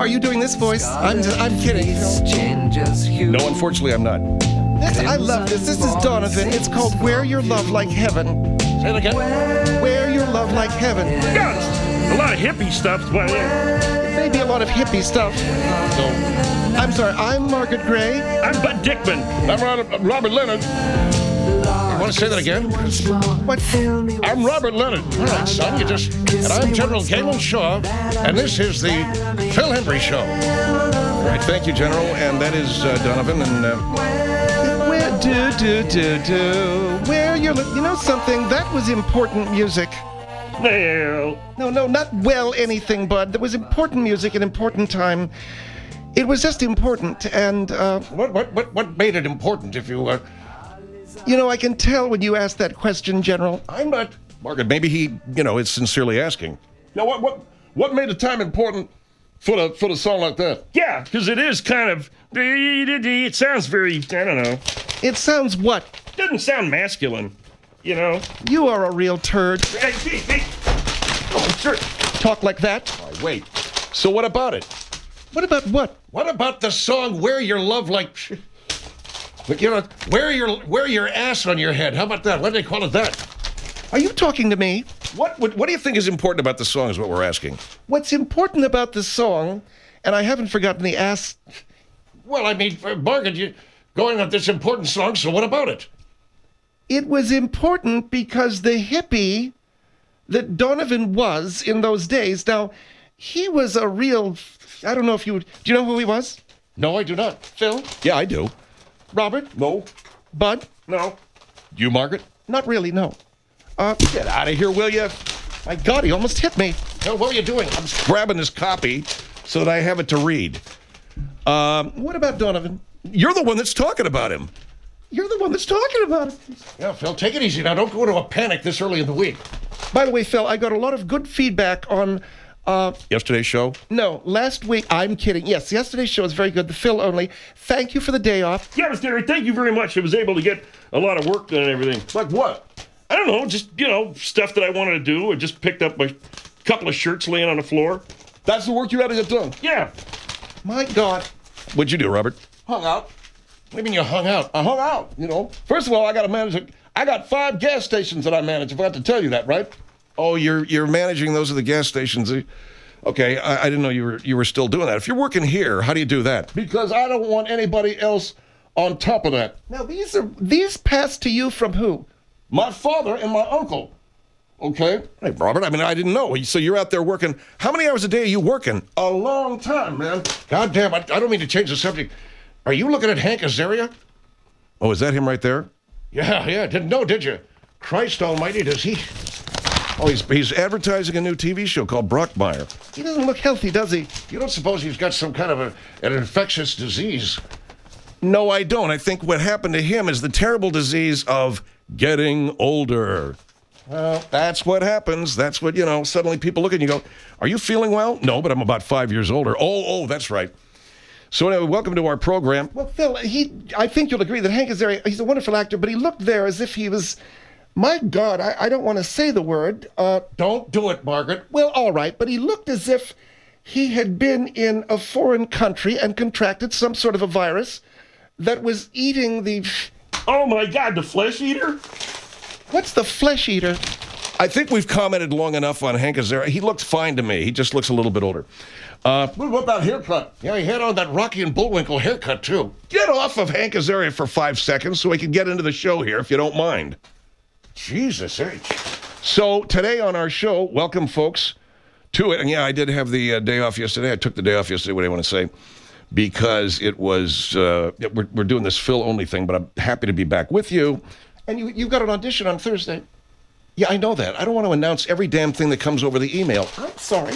you doing this voice? I'm kidding. No, unfortunately, I'm not. I love this. This is Donovan. It's called Wear Your Love Like Heaven. Say it again. Wear Your Love Like Heaven. Yeah, it's a lot of hippie stuff, but Maybe a lot of hippie stuff. I'm sorry, I'm Margaret Gray. I'm Bud Dickman. I'm Robert Leonard. You want to say that again? What? I'm Robert Leonard. All right, son, and I'm General Galen Shaw, and this is the Phil Hendry Show. All right, thank you, General, and that is Donovan, and... Where you're, you know something? That was important music. Well, No, not well anything, Bud. That was important music at important time. It was just important, and What made it important, if you... you know, I can tell when you ask that question, General. I'm not... Margaret, maybe he, is sincerely asking. Now, what made the time important for the song like that? yeah, because it is kind of... It sounds very, I don't know. It sounds what? Doesn't sound masculine, you know? You are a real turd. Hey. Oh, sure. Talk like that. Oh, wait. So what about it? What about what? What about the song "Wear Your Love Like"? Wear your ass on your head. How about that? What do they call it? That? Are you talking to me? What do you think is important about the song? Is what we're asking. What's important about the song, and I haven't forgotten the ass. Well, I mean, Margaret, you going on this important song. So what about it? It was important because the hippie that Donovan was in those days. Now, he was a real. I don't know if you. Do you know who he was? No, I do not. Phil? Yeah, I do. Robert? No. Bud? No. You, Margaret? Not really, no. Get out of here, will you? My God, he almost hit me. Hell, what are you doing? I'm grabbing this copy so that I have it to read. What about Donovan? You're the one that's talking about him. You're the one that's talking about it. Yeah, Phil, take it easy now. Don't go into a panic this early in the week. By the way, Phil, I got a lot of good feedback on... Yesterday's show? No, last week. I'm kidding. Yes, yesterday's show was very good. The Phil only. Thank you for the day off. Yeah, Mr. Derry, thank you very much. I was able to get a lot of work done and everything. Like what? I don't know, just, stuff that I wanted to do. I just picked up a couple of shirts laying on the floor. That's the work you had to get done. Yeah. My God. What'd you do, Robert? Hung out. What do you mean you hung out? I hung out, First of all, I got to manage I got 5 gas stations that I manage. I forgot to tell you that, right? Oh, you're managing those at the gas stations. Okay, I didn't know you were still doing that. If you're working here, how do you do that? Because I don't want anybody else on top of that. Now, these passed to you from who? My father and my uncle. Okay? Hey, Robert, I didn't know. So you're out there working. How many hours a day are you working? A long time, man. God damn, I don't mean to change the subject. Are you looking at Hank Azaria? Oh, is that him right there? Yeah. Didn't know, did you? Christ almighty, does he... Oh, he's advertising a new TV show called Brockmire. He doesn't look healthy, does he? You don't suppose he's got some kind of an infectious disease? No, I don't. I think what happened to him is the terrible disease of getting older. Well, that's what happens. That's what, suddenly people look at you and go, are you feeling well? No, but I'm about 5 years older. Oh, that's right. So anyway, welcome to our program. Well, Phil, I think you'll agree that Hank Azaria, he's a wonderful actor, but he looked there as if he was... My God, I don't want to say the word. Don't do it, Margaret. Well, all right, but he looked as if he had been in a foreign country and contracted some sort of a virus that was eating the... Oh, my God, the flesh eater? What's the flesh eater? I think we've commented long enough on Hank Azaria. He looks fine to me. He just looks a little bit older. What about that haircut? Yeah, he had on that Rocky and Bullwinkle haircut, too. Get off of Hank Azaria for 5 seconds so we can get into the show here, if you don't mind. Jesus H. So today on our show, welcome folks to it. And yeah, I did have the day off yesterday. I took the day off yesterday, what do I want to say? Because it was, we're doing this Phil only thing, but I'm happy to be back with you. And you've got an audition on Thursday. Yeah, I know that. I don't want to announce every damn thing that comes over the email. I'm sorry.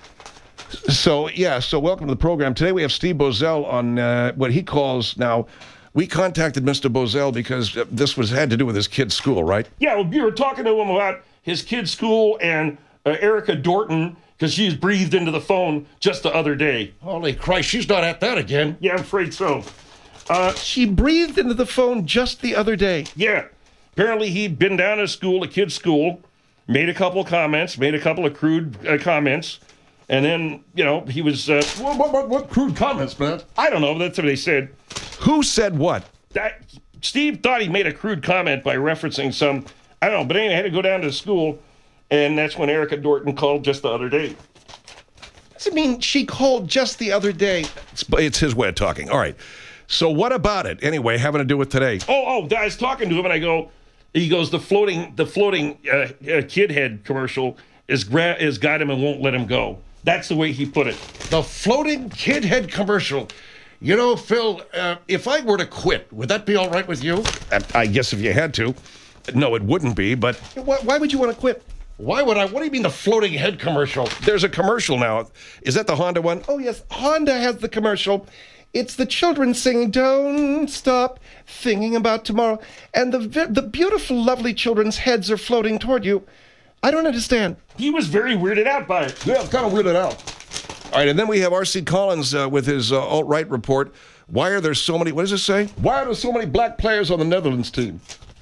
So welcome to the program. Today we have Steve Boesel on what he calls now... We contacted Mr. Boesel because this had to do with his kid's school, right? Yeah, well, you were talking to him about his kid's school and Erica Dorton, because she's breathed into the phone just the other day. Holy Christ, she's not at that again. Yeah, I'm afraid so. She breathed into the phone just the other day. Yeah. Apparently he'd been down to school, a kid's school, made a couple of comments, made a couple of crude comments, And then, he was, What crude comments, man? I don't know, that's what they said. Who said what? Steve thought he made a crude comment by referencing some, I don't know, but anyway, I had to go down to the school, and that's when Erica Dorton called just the other day. Does it mean she called just the other day? It's his way of talking. All right. So what about it? Anyway, having to do with today. I was talking to him, and he goes, the floating kid head commercial is got him and won't let him go. That's the way he put it. The floating kid head commercial. You know, Phil, if I were to quit, would that be all right with you? I guess if you had to. No, it wouldn't be, but... Why would you want to quit? Why would I? What do you mean the floating head commercial? There's a commercial now. Is that the Honda one? Oh, yes. Honda has the commercial. It's the children singing, "Don't stop thinking about tomorrow." And the beautiful, lovely children's heads are floating toward you. I don't understand. He was very weirded out by it. Yeah, it's kind of weirded out. All right, and then we have R.C. Collins with his alt-right report. Why are there so many, what does it say? Why are there so many black players on the Netherlands team?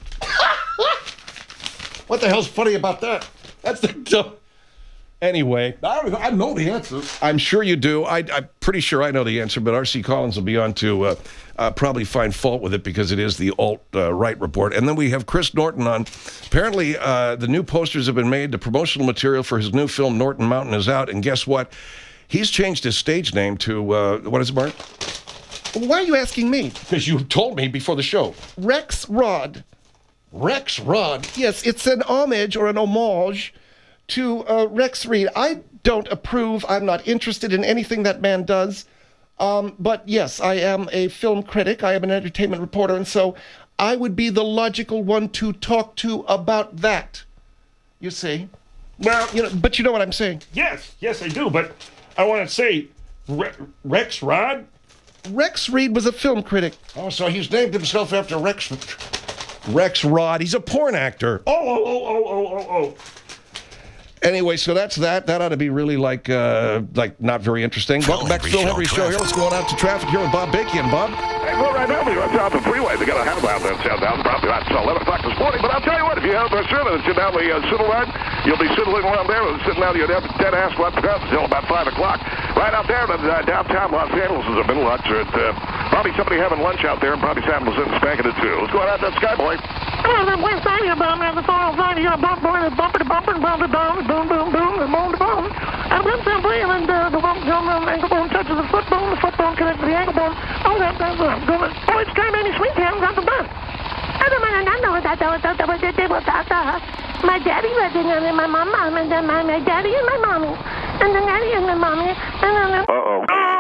What the hell's funny about that? That's the... Anyway, I know the answer. I'm sure you do. I'm pretty sure I know the answer, but R.C. Collins will be on to probably find fault with it because it is the alt-right report. And then we have Chris Norton on. Apparently, the new posters have been made. The promotional material for his new film, Norton Mountain, is out. And guess what? He's changed his stage name to, what is it, Mark? Why are you asking me? Because you told me before the show. Rex Rod. Rex Rod? Yes, it's an homage or an homage to Rex Reed. I don't approve. I'm not interested in anything that man does. But yes, I am a film critic. I am an entertainment reporter, and so I would be the logical one to talk to about that. You see? Well, but you know what I'm saying. Yes, I do. But I want to say, Rex Rod? Rex Reed was a film critic. Oh, so he's named himself after Rex Rod. He's a porn actor. Oh. Anyway, so that's that. That ought to be really like not very interesting. Welcome back to Phil Henry Show here. Let's go on out to traffic here with Bob Bakian. Bob? Hey, well, right now, we're on the freeway. They got a handout there down probably about 11 o'clock this morning. But I'll tell you what, if you have a service down the Civil Line, you'll be sitting around there and sitting down your dead ass left until about 5 o'clock. Right out there in downtown Los Angeles is a middle lunch. Probably somebody having lunch out there and probably Sam was spanking it too. Let's go on out to Skyboy. Hello, the West Side here, Bob. The 405 here, bump, boy, the bumper to bumper, bump to bump, boom, boom, boom, the bone to bone. And then simply, and then the bump, ankle bone touches the foot bone connects to the ankle bone. Oh, that's good. Oh, it's kind of any sweet hands on the bus. I don't know what that was. My daddy was in there, and my mom, and then my daddy and my mommy. And then daddy and my mommy. And then... Uh-oh.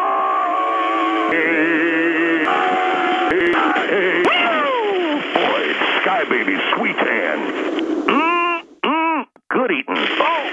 Boy, Sky Baby, sweet hand. Good eating. Oh.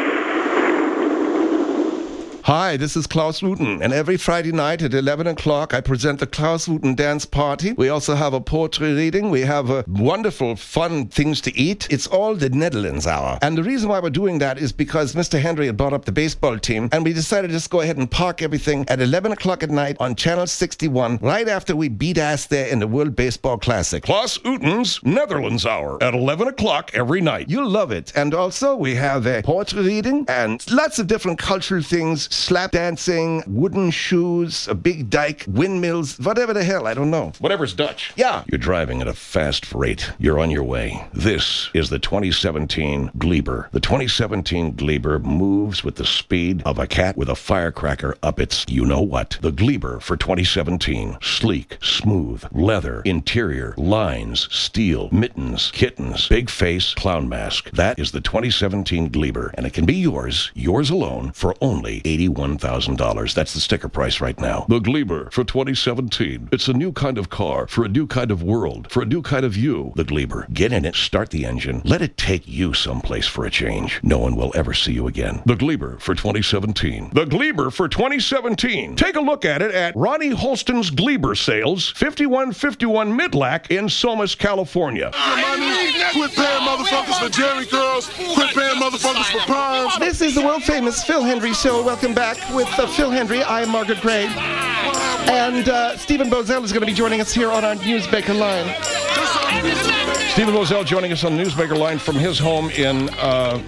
Hi, this is Klaus Wooten, and every Friday night at 11 o'clock I present the Klaus Wooten Dance Party. We also have a poetry reading. We have wonderful, fun things to eat. It's all the Netherlands hour. And the reason why we're doing that is because Mr. Henry had brought up the baseball team, and we decided to just go ahead and park everything at 11 o'clock at night on Channel 61, right after we beat ass there in the World Baseball Classic. Klaus Wooten's Netherlands hour at 11 o'clock every night. You'll love it. And also we have a poetry reading and lots of different cultural things. Slap dancing, wooden shoes, a big dike, windmills, whatever the hell, I don't know. Whatever's Dutch. Yeah. You're driving at a fast rate. You're on your way. This is the 2017 Gleber. The 2017 Gleber moves with the speed of a cat with a firecracker up its you-know-what. The Gleber for 2017. Sleek, smooth, leather, interior, lines, steel, mittens, kittens, big face, clown mask. That is the 2017 Gleber, and it can be yours alone, for only $81,000. That's the sticker price right now. The Gleber for 2017. It's a new kind of car for a new kind of world, for a new kind of you. The Gleber. Get in it, start the engine, let it take you someplace for a change. No one will ever see you again. The Gleber for 2017. The Gleber for 2017. Take a look at it at Ronnie Holston's Gleber Sales, 5151 Midlack in Somas, California. Quit paying motherfuckers for Jerry curls. Quit paying motherfuckers for perms. This is the world-famous Phil Henry Show. Welcome back with Phil Henry. I am Margaret Gray. And Stephen Bozell is going to be joining us here on our Newsmaker line. Stephen Bozell joining us on the Newsmaker line from his home in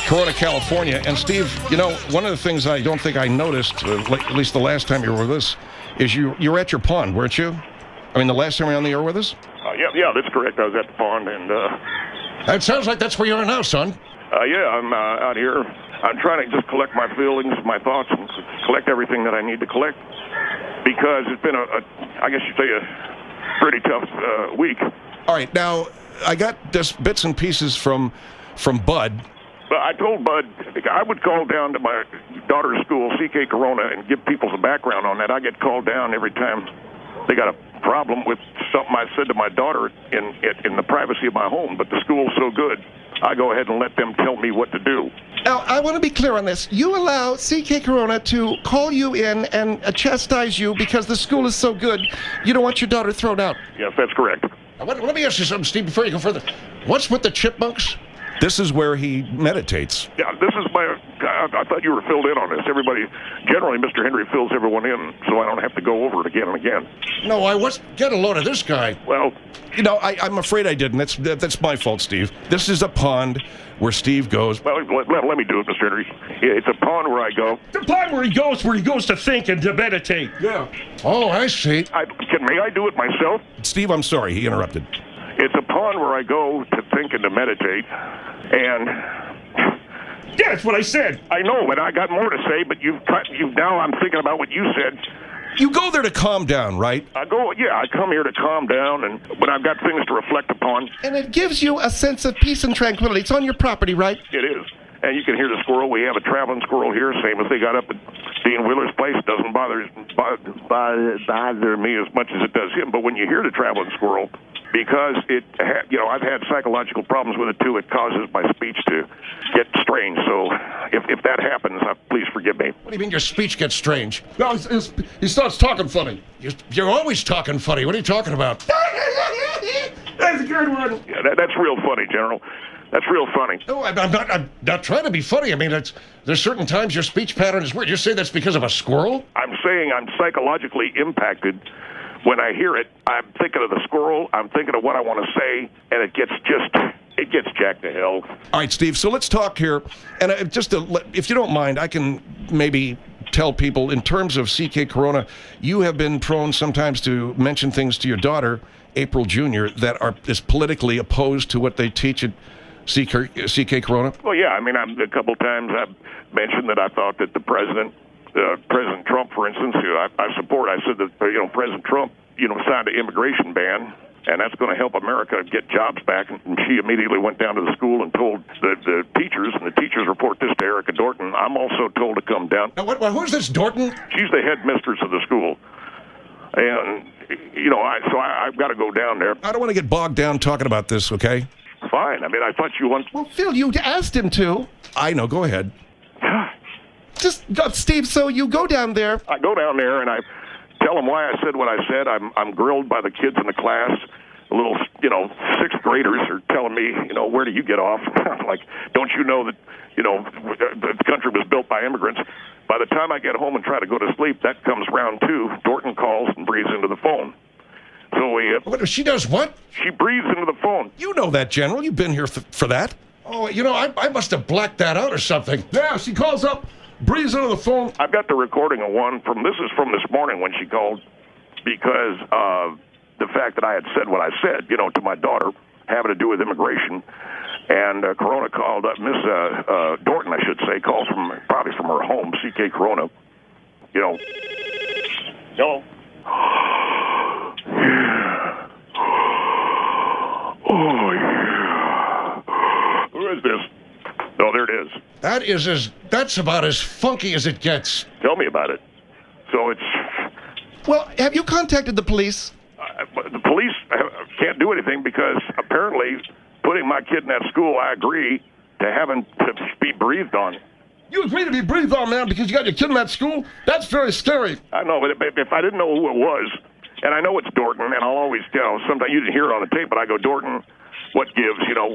Corona, California. And Steve, you know, one of the things I don't think I noticed, at least the last time you were with us, is you were at your pond, weren't you? I mean, the last time you were on the air with us? Yeah, that's correct. I was at the pond, and It sounds like that's where you are now, son. I'm out here. I'm trying to just collect my feelings, my thoughts, and collect everything that I need to collect, because it's been I guess you'd say a pretty tough week. All right, now I got just bits and pieces from Bud. But I told Bud I would call down to my daughter's school, CK Corona, and give people some background on that. I get called down every time they got a problem with something I said to my daughter in the privacy of my home. But the school's so good, I go ahead and let them tell me what to do. Now, I want to be clear on this. You allow CK Corona to call you in and chastise you because the school is so good, you don't want your daughter thrown out. Yes, that's correct. Let me ask you something, Steve, before you go further. What's with the chipmunks? This is where he meditates. Yeah, this is I thought you were filled in on this. Everybody, generally, Mr. Henry fills everyone in, so I don't have to go over it again and again. No, I was. Get a load of this guy. Well, you know, I'm afraid I didn't. That's my fault, Steve. This is a pond where Steve goes. Well, let me do it, Mr. Henry. It's a pond where I go. The pond where he goes to think and to meditate. Yeah. Oh, I see. May I do it myself? Steve, I'm sorry. He interrupted. It's a pond where I go to think and to meditate, and yeah, that's what I said. I know, but I got more to say. But you've now. I'm thinking about what you said. You go there to calm down, right? I come here to calm down, and when I've got things to reflect upon. And it gives you a sense of peace and tranquility. It's on your property, right? It is. And you can hear the squirrel. We have a traveling squirrel here, same as they got up at Dean Wheeler's place. It doesn't bother me as much as it does him. But when you hear the traveling squirrel, because I've had psychological problems with it too. It causes my speech to get strange. So if that happens, please forgive me. What do you mean your speech gets strange? No, he starts talking funny. You're always talking funny. What are you talking about? That's a good one. Yeah, that's real funny, General. That's real funny. No, I'm not trying to be funny. I mean, there's certain times your speech pattern is weird. You say that's because of a squirrel? I'm saying I'm psychologically impacted. When I hear it, I'm thinking of the squirrel. I'm thinking of what I want to say, and it gets jacked to hell. All right, Steve. So let's talk here, and if you don't mind, I can maybe tell people in terms of CK Corona, you have been prone sometimes to mention things to your daughter, April Jr., that is politically opposed to what they teach at CK Corona? Well, yeah. I mean, a couple times I've mentioned that I thought that the President Trump, for instance, who I support, I said that, President Trump, signed an immigration ban, and that's going to help America get jobs back. And she immediately went down to the school and told the teachers, and the teachers report this to Erica Dorton. I'm also told to come down. Now, who's this Dorton? She's the headmistress of the school. And, I've got to go down there. I don't want to get bogged down talking about this, okay? Fine. I mean, I thought you wanted... Well, Phil, you asked him to. I know. Go ahead. Just, Steve, so you go down there. I go down there and I tell them why I said what I said. I'm grilled by the kids in the class. The little, sixth graders are telling me, where do you get off? I'm like, don't you know that, the country was built by immigrants? By the time I get home and try to go to sleep, that comes round two. Dorton calls and breathes into the phone. So she does what? She breathes into the phone. You know that, General. You've been here for that. Oh, I must have blacked that out or something. Yeah, she calls up, breathes into the phone. I've got the recording of one this is from this morning when she called, because of the fact that I had said what I said, to my daughter, having to do with immigration. And Corona called up, Miss Dorton, I should say, calls probably from her home, CK Corona. Hello? Oh, yeah. Who is this? Oh, there it is. That's about as funky as it gets. Tell me about it. So it's... Well, have you contacted the police? The police can't do anything because apparently putting my kid in that school, I agree to having to be breathed on. You agree to be breathed on, man, because you got your kid in that school? That's very scary. I know, but if I didn't know who it was, and I know it's Dorton, and I'll always, sometimes you didn't hear it on the tape, but I go, Dorton, what gives,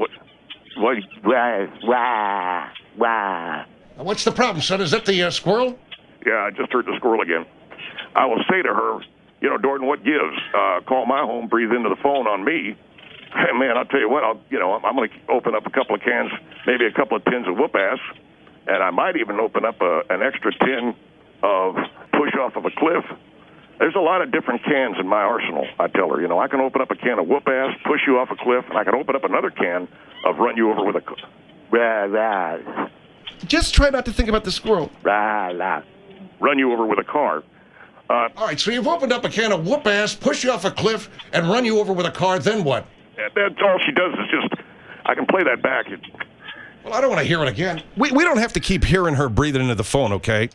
What's the problem, son? Is that the squirrel? Yeah, I just heard the squirrel again. I will say to her, Dorton, what gives? Call my home, breathe into the phone on me, Hey, man, I'll tell you what. I'm going to open up a couple of cans, maybe a couple of tins of whoop-ass, and I might even open up an extra tin of push off of a cliff. There's a lot of different cans in my arsenal, I tell her. I can open up a can of whoop-ass, push you off a cliff, and I can open up another can of run you over with a... Just try not to think about the squirrel. Run you over with a car. All right, so you've opened up a can of whoop-ass, push you off a cliff, and run you over with a car, then what? That's all she does is just... I can play that back. Well, I don't want to hear it again. We don't have to keep hearing her breathing into the phone, okay?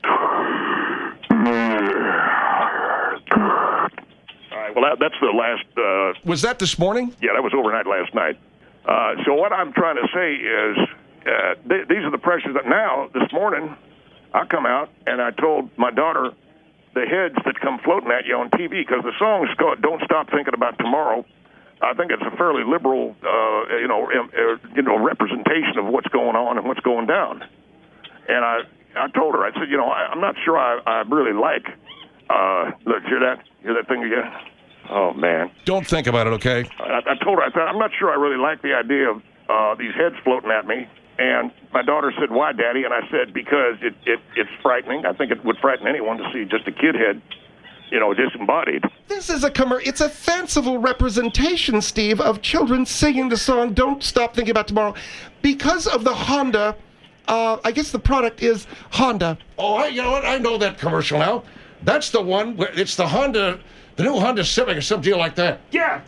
Well, that's the last... Was that this morning? Yeah, that was overnight last night. So what I'm trying to say is these are the pressures that now, this morning, I come out and I told my daughter the heads that come floating at you on TV, because the song's called Don't Stop Thinking About Tomorrow. I think it's a fairly liberal, representation of what's going on and what's going down. And I told her, I said, I'm not sure I really like... look, hear that thing again? Oh, man. Don't think about it, okay? I told her, I said, I'm not sure I really like the idea of these heads floating at me. And my daughter said, why, Daddy? And I said, because it's frightening. I think it would frighten anyone to see just a kid head, disembodied. This is it's a fanciful representation, Steve, of children singing the song Don't Stop Thinking About Tomorrow because of the Honda. I guess the product is Honda. Oh, you know what? I know that commercial now. That's the one where it's the Honda, the new Honda Civic or some deal like that. Yeah.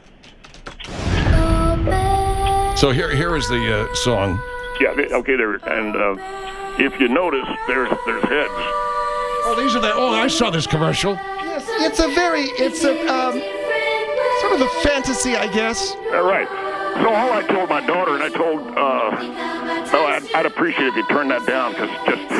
So here is the song. Yeah, okay, there. And if you notice, there's heads. Oh, these are I saw this commercial. Yes, it's a sort of a fantasy, I guess. All right. So all I told my daughter, and I told, I'd appreciate if you turned that down, because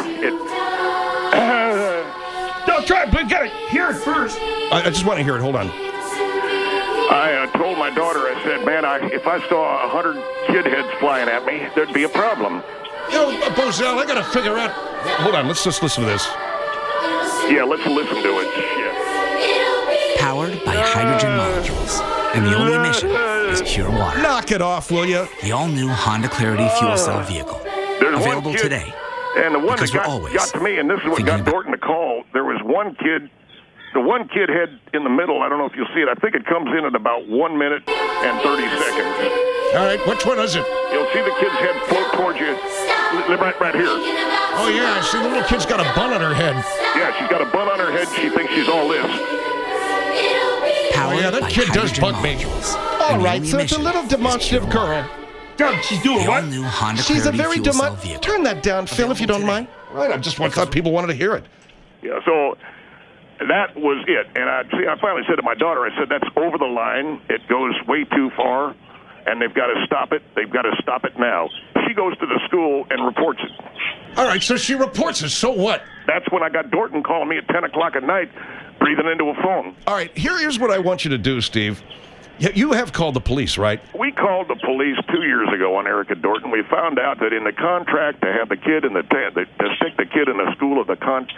Don't try it, but gotta hear it first. I just want to hear it. Hold on. I told my daughter, I said, man, if I saw 100 kid heads flying at me, there'd be a problem. Bozell, I got to figure out... Hold on, let's just listen to this. Yeah, let's listen to it. Shit. Powered by hydrogen molecules. And the only emission is pure water. Knock it off, will you? The all-new Honda Clarity fuel cell vehicle. Available today. And the one because that got to me, and this is what got Dorton to call, there was one kid, the one kid head in the middle, I don't know if you'll see it, I think it comes in at about 1 minute and 30 seconds. All right, which one is it? You'll see the kid's head float towards you, right here. Oh, yeah, I see the little kid's got a bun on her head. Yeah, she's got a bun on her head, she thinks she's all this. Powered that kid does bug me. All right, so it's a little demonstrative girl. She's doing what? New Honda She's a Clarity very fuel cell vehicle. Turn that down, Phil, if you don't mind. Right, I thought people wanted to hear it. Yeah, so that was it. And I finally said to my daughter, I said, that's over the line. It goes way too far, and they've got to stop it. They've got to stop it now. She goes to the school and reports it. All right, so she reports it. So what? That's when I got Dorton calling me at 10 o'clock at night, breathing into a phone. All right, here's what I want you to do, Steve. You have called the police, right? We called the police 2 years ago on Erica Dorton. We found out that in the contract to have the kid in to stick the kid in the school of the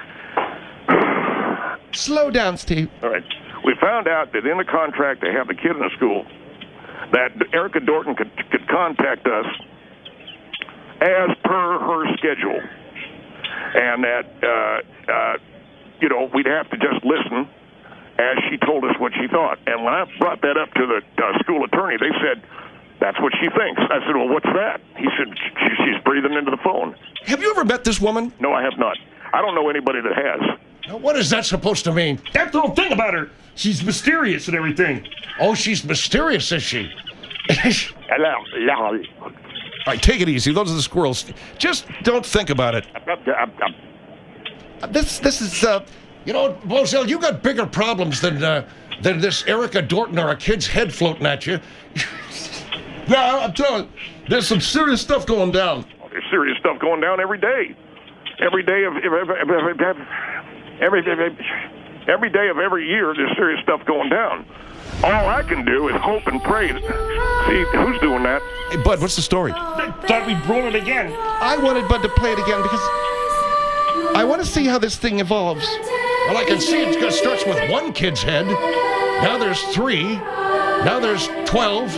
Slow down, Steve. All right. We found out that in the contract to have the kid in the school, that Erica Dorton could contact us as per her schedule, and that we'd have to just listen as she told us what she thought. And when I brought that up to the school attorney, they said, that's what she thinks. I said, well, what's that? He said, she's breathing into the phone. Have you ever met this woman? No, I have not. I don't know anybody that has. Now, what is that supposed to mean? That's the whole thing about her. She's mysterious and everything. Oh, she's mysterious, is she? Hello. All right, take it easy. Those are the squirrels. Just don't think about it. This is Bozell, you got bigger problems than this Erica Dorton or a kid's head floating at you. Yeah, I'm telling you, there's some serious stuff going down. There's serious stuff going down every day. Every day of every year, there's serious stuff going down. All I can do is hope and pray. See, who's doing that? Hey, Bud, what's the story? Thought we'd roll it again. I wanted Bud to play it again because I want to see how this thing evolves. Well, I can see it starts with one kid's head. Now there's 3. Now there's 12.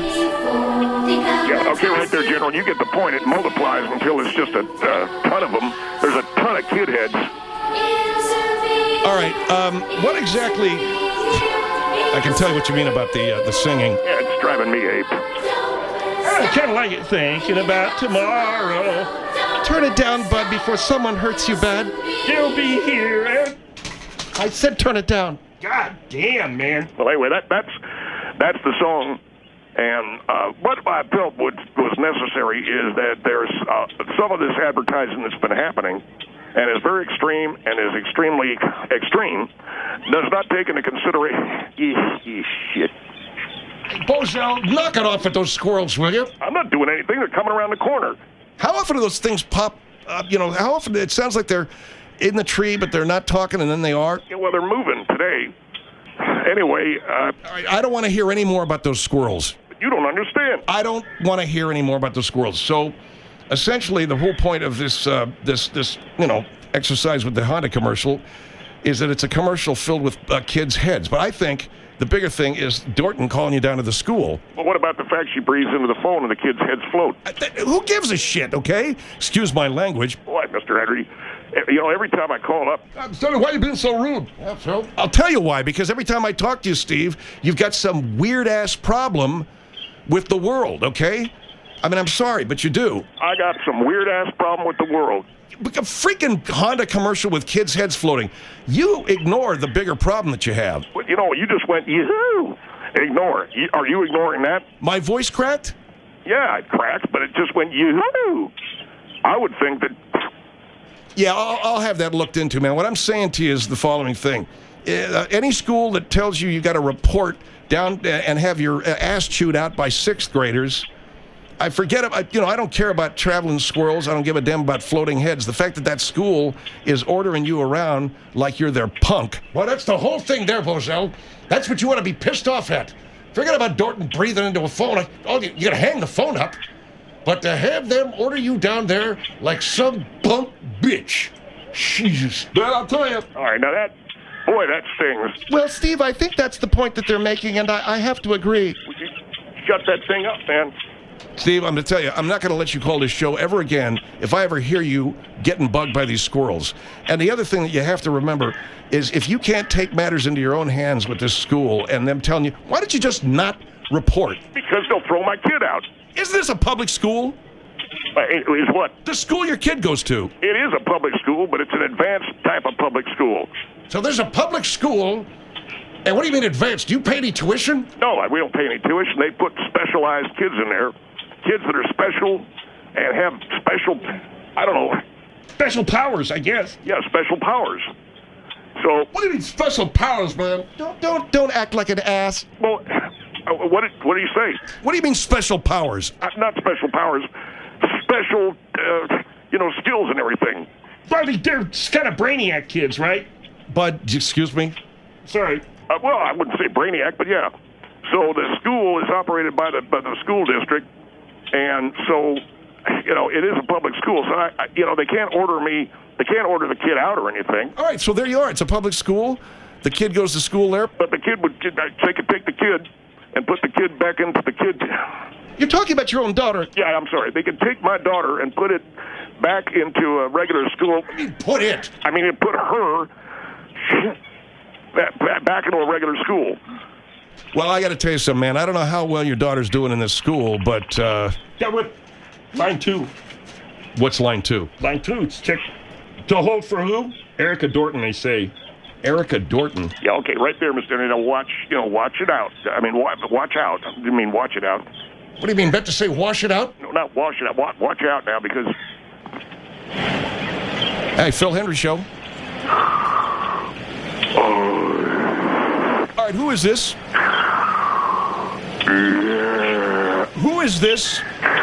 Yeah, okay, right there, General. You get the point. It multiplies until it's just a ton of them. There's a ton of kid heads. All right, what exactly... I can tell you what you mean about the singing. Yeah, it's driving me ape. I kind of like it thinking about tomorrow. Turn it down, bud, before someone hurts you bad. You'll be here. And... I said turn it down. God damn, man. Well, anyway, that's the song. And what I felt was necessary is that there's some of this advertising that's been happening and is very extreme and is extremely extreme, does not take into consideration... Shit. Bozell, knock it off with those squirrels, will you? I'm not doing anything. They're coming around the corner. How often do those things pop up? How often? It sounds like they're in the tree, but they're not talking, and then they are. Yeah, well, they're moving today. Anyway... All right, I don't want to hear any more about those squirrels. You don't understand. I don't want to hear any more about those squirrels. So, essentially, the whole point of this exercise with the Honda commercial is that it's a commercial filled with kids' heads. But I think the bigger thing is Dorton calling you down to the school. Well, what about the fact she breathes into the phone and the kids' heads float? Who gives a shit, okay? Excuse my language. Boy, Mr. Henry, every time I call up... I'm sorry, why are you being so rude? Yeah, Phil. I'll tell you why, because every time I talk to you, Steve, you've got some weird-ass problem with the world, okay? I mean, I'm sorry, but you do. I got some weird-ass problem with the world. A freaking Honda commercial with kids' heads floating. You ignore the bigger problem that you have. Well, you just went, yoo-hoo. Ignore. Are you ignoring that? My voice cracked? Yeah, it cracked, but it just went, yoo-hoo. I would think that... Yeah, I'll have that looked into, man. What I'm saying to you is the following thing. Any school that tells you got to report down and have your ass chewed out by sixth graders... I forget about, I don't care about traveling squirrels. I don't give a damn about floating heads. The fact that school is ordering you around like you're their punk. Well, that's the whole thing there, Bozell. That's what you want to be pissed off at. Forget about Dorton breathing into a phone. You gotta hang the phone up. But to have them order you down there like some punk bitch. Jesus. Well, I'll tell you. All right, now that stings. Well, Steve, I think that's the point that they're making, and I have to agree. Would you shut that thing up, man? Steve, I'm going to tell you, I'm not going to let you call this show ever again if I ever hear you getting bugged by these squirrels. And the other thing that you have to remember is if you can't take matters into your own hands with this school and them telling you, why don't you just not report? Because they'll throw my kid out. Isn't this a public school? Is what? The school your kid goes to. It is a public school, but it's an advanced type of public school. So there's a public school, and what do you mean advanced? Do you pay any tuition? No, we don't pay any tuition. They put specialized kids in there. Kids that are special and have special, I don't know. Special powers, I guess. Yeah, special powers. So. What do you mean special powers, man? Don't act like an ass. Well, what do you say? What do you mean special powers? Not special powers. Special, skills and everything. Barney, they're kind of brainiac kids, right? Bud, excuse me? Sorry. Well, I wouldn't say brainiac, but yeah. So the school is operated by the school district. And so, it is a public school. So, they can't order the kid out or anything. All right, so there you are. It's a public school. The kid goes to school there. But they could take the kid and put the kid back into the kid. You're talking about your own daughter. Yeah, I'm sorry. They could take my daughter and put it back into a regular school. What do you mean, put it? I mean, it put her back into a regular school. Well, I got to tell you something, man. I don't know how well your daughter's doing in this school, but... Yeah, what? Line 2. What's line 2? Line 2. Check. To hold for who? Erica Dorton, they say. Erica Dorton? Yeah, okay, right there, Mr. Watch it out. I mean, watch out. I mean, watch it out. What do you mean, meant to say wash it out? No, not wash it out. Watch out now, because... Hey, Phil Hendry Show. All right, who is this? Who is this?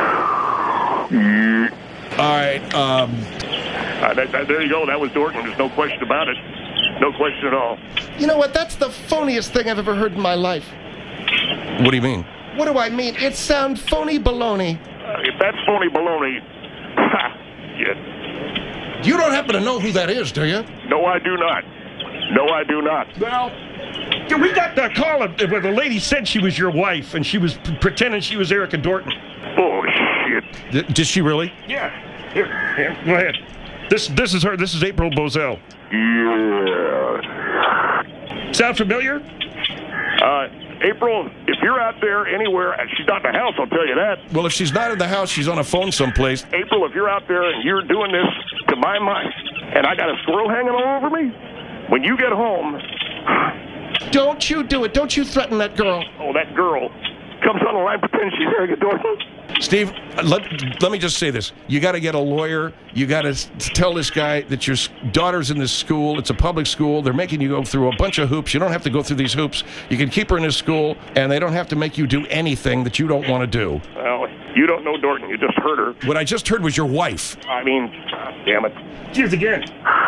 All right, there you go. That was Dorton. There's no question about it. No question at all. You know what? That's the phoniest thing I've ever heard in my life. What do you mean? What do I mean? It sounds phony baloney. If that's phony baloney, ha, shit. You don't happen to know who that is, do you? No, I do not. No, I do not. Well, yeah, we got the call where the lady said she was your wife, and she was pretending she was Erica Dorton. Oh, shit. Did she really? Yeah. Here, go ahead. This is her. This is April Bozell. Yeah. Sound familiar? April, if you're out there anywhere, and she's not in the house, I'll tell you that. Well, if she's not in the house, she's on a phone someplace. April, if you're out there and you're doing this to my mind, and I got a squirrel hanging all over me, when you get home... Don't you do it. Don't you threaten that girl. Oh, that girl comes on the line pretending she's Erica Dorton. Steve, let me just say this. You got to get a lawyer. You got to tell this guy that your daughter's in this school. It's a public school. They're making you go through a bunch of hoops. You don't have to go through these hoops. You can keep her in this school, and they don't have to make you do anything that you don't want to do. Well, you don't know Dorton. You just heard her. What I just heard was your wife. I mean, damn it. Cheers again.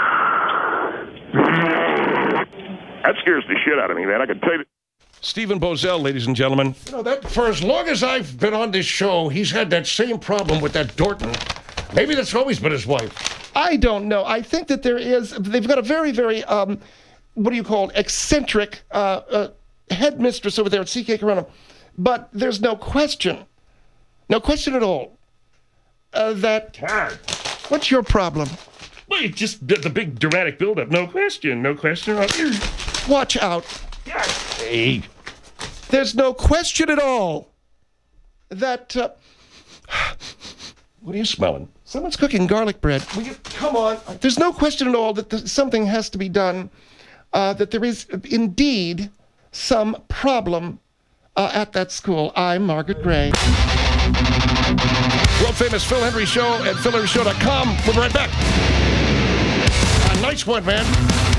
That scares the shit out of me, man. I can tell you. Stephen Bozell, ladies and gentlemen. You know, that for as long as I've been on this show, he's had that same problem with that Dorton. Maybe that's always been his wife. I don't know. I think that they've got a very, very, what do you call it, eccentric headmistress over there at CK Corona. But there's no question at all, that... What's your problem? Well, it's just the big dramatic buildup. No question. Watch out. Hey. There's no question at all that... What are you smelling? Someone's cooking garlic bread. Will you come on? There's no question at all that something has to be done, that there is indeed some problem at that school. I'm Margaret Gray. World famous Phil Hendry Show at philhenryshow.com. We'll be right back. Nice one, man.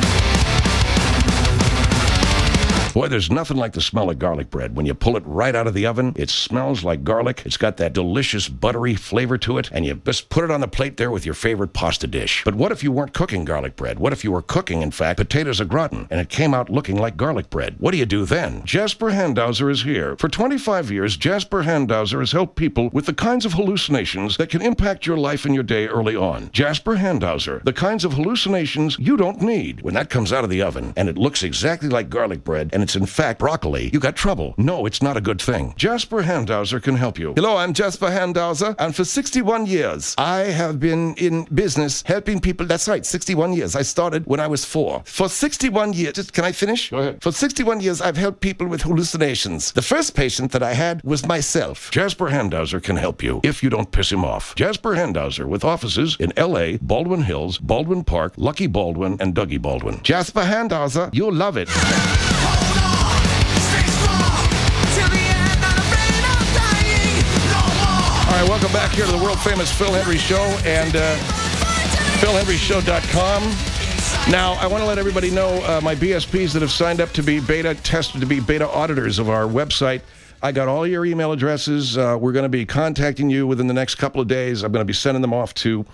Boy, there's nothing like the smell of garlic bread. When you pull it right out of the oven, it smells like garlic. It's got that delicious buttery flavor to it, and you just put it on the plate there with your favorite pasta dish. But what if you weren't cooking garlic bread? What if you were cooking, in fact, potatoes au gratin, and it came out looking like garlic bread? What do you do then? Jasper Handhauser is here. For 25 years, Jasper Handhauser has helped people with the kinds of hallucinations that can impact your life and your day early on. Jasper Handhauser, the kinds of hallucinations you don't need. When that comes out of the oven, and it looks exactly like garlic bread, and it's in fact broccoli, you got trouble. No, it's not a good thing. Jasper Handhauser can help you. Hello, I'm Jasper Handhauser, and for 61 years, I have been in business helping people. That's right, 61 years. I started when I was 4. For 61 years, can I finish? Go ahead. For 61 years, I've helped people with hallucinations. The first patient that I had was myself. Jasper Handhauser can help you if you don't piss him off. Jasper Handhauser with offices in L.A., Baldwin Hills, Baldwin Park, Lucky Baldwin, and Dougie Baldwin. Jasper Handhauser, you'll love it. All right, welcome back here to the world-famous Phil Hendry Show and philhenryshow.com. Now, I want to let everybody know my BSPs that have signed up to be beta tested, to be beta auditors of our website. I got all your email addresses. We're going to be contacting you within the next couple of days. I'm going to be sending them off to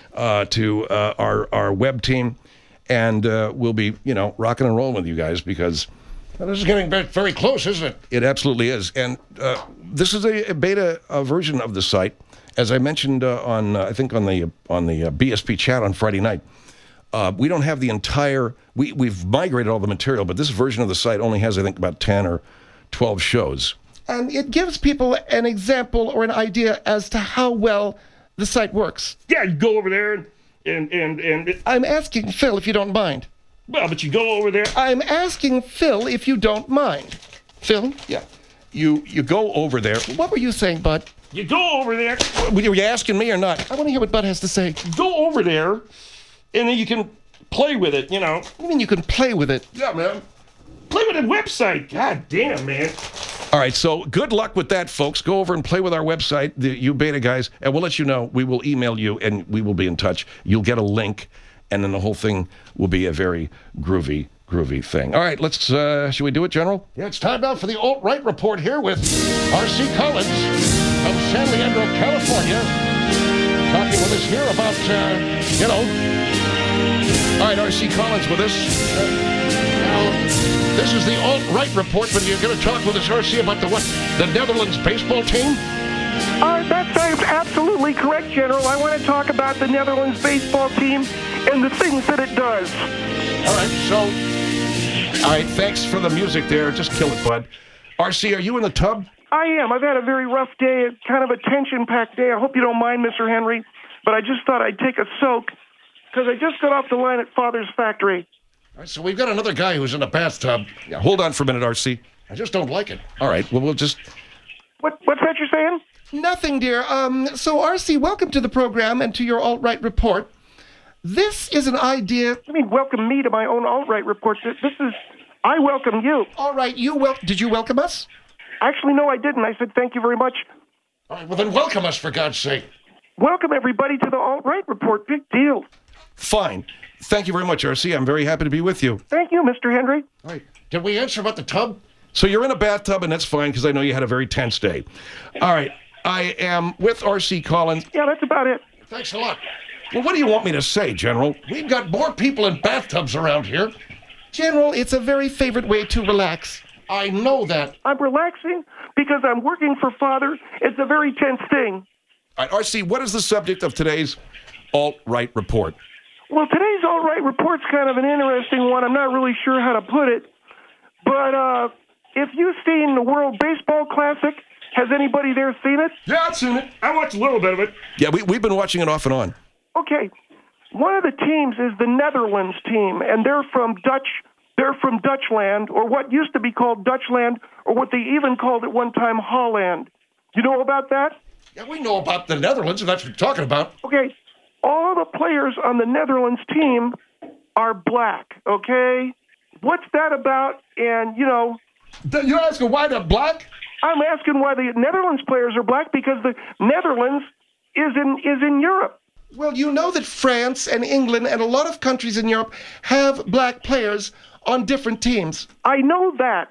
our web team, and we'll be, rocking and rolling with you guys because... Well, this is getting very close, isn't it? It absolutely is. And this is a beta version of the site. As I mentioned on the BSP chat on Friday night, we don't have the entire... We've migrated all the material, but this version of the site only has, I think, about 10 or 12 shows. And it gives people an example or an idea as to how well the site works. Yeah, you go over there and I'm asking Phil if you don't mind. Well, but you go over there. I'm asking Phil if you don't mind. Phil? Yeah. You go over there. What were you saying, Bud? You go over there. Were you asking me or not? I want to hear what Bud has to say. Go over there, and then you can play with it, What do you mean you can play with it? Yeah, man. Play with the website. God damn, man. All right, so good luck with that, folks. Go over and play with our website, you beta guys, and we'll let you know. We will email you, and we will be in touch. You'll get a link. And then the whole thing will be a very groovy thing. All right, let's, should we do it, General? Yeah, it's time now for the alt-right report here with R.C. Collins of San Leandro, California, talking with us here about, All right, R.C. Collins with us. Now, this is the alt-right report, but you're going to talk with us, R.C., about the Netherlands baseball team? That's absolutely correct, General. I want to talk about the Netherlands baseball team and the things that it does. All right, so All right, thanks for the music there. Just kill it, bud. RC, are you in the tub? I am. I've had a very rough day, kind of a tension-packed day. I hope you don't mind, Mr. Henry, but I just thought I'd take a soak because I just got off the line at Father's factory. All right, so we've got another guy who's in the bathtub. Yeah, hold on for a minute, RC. I just don't like it. All right, well, we'll just... What's that you're saying? Nothing, dear. So, RC, welcome to the program and to your alt-right report. This is an idea... I mean, welcome me to my own alt-right report. This is... I welcome you. All right, did you welcome us? Actually, no, I didn't. I said thank you very much. All right, well, then welcome us, for God's sake. Welcome, everybody, to the alt-right report. Big deal. Fine. Thank you very much, RC. I'm very happy to be with you. Thank you, Mr. Henry. All right. Did we answer about the tub? So you're in a bathtub, and that's fine, because I know you had a very tense day. All right. I am with RC Collins. Yeah, that's about it. Thanks a lot. Well, what do you want me to say, General? We've got more people in bathtubs around here. General, it's a very favorite way to relax. I know that. I'm relaxing because I'm working for Father. It's a very tense thing. All right, RC, what is the subject of today's alt-right report? Well, today's alt-right report's kind of an interesting one. I'm not really sure how to put it. But if you've seen the World Baseball Classic, has anybody there seen it? Yeah, I've seen it. I watched a little bit of it. Yeah, we've been watching it off and on. Okay. One of the teams is the Netherlands team, and they're from Dutchland, or what used to be called Dutchland, or what they even called at one time Holland. You know about that? Yeah, we know about the Netherlands, if that's what you're talking about. Okay. All the players on the Netherlands team are black, okay? What's that about? And, You're asking why they're black? I'm asking why the Netherlands players are black because the Netherlands is in Europe. Well, you know that France and England and a lot of countries in Europe have black players on different teams. I know that.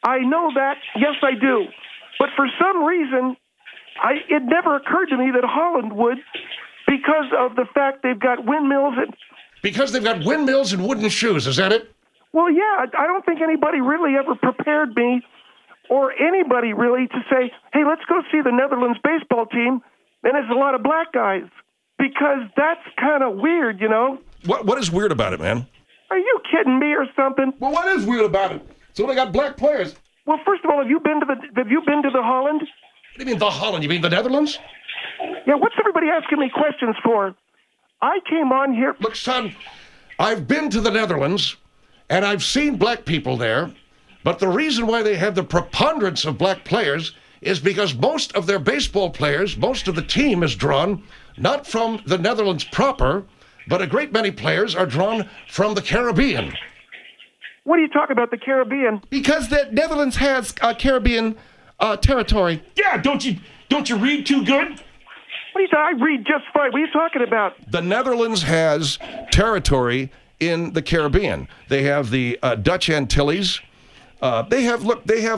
Yes, I do. But for some reason, it never occurred to me that Holland would because of the fact they've got windmills and... Because they've got windmills and wooden shoes, is that it? Well, yeah, I don't think anybody really ever prepared me or anybody really to say, hey, let's go see the Netherlands baseball team, and there's a lot of black guys. Because that's kind of weird, What is weird about it, man? Are you kidding me or something? Well, what is weird about it? So they got black players. Well, first of all, have you been to the Holland? What do you mean the Holland? You mean the Netherlands? Yeah, what's everybody asking me questions for? I came on here... Look, son, I've been to the Netherlands, and I've seen black people there, but the reason why they have the preponderance of black players is because most of their baseball players, most of the team is drawn not from the Netherlands proper, but a great many players are drawn from the Caribbean. What are you talking about, the Caribbean? Because the Netherlands has Caribbean territory. Yeah, don't you read too good? What are you talking? I read just fine. What are you talking about? The Netherlands has territory in the Caribbean. They have the Dutch Antilles. They have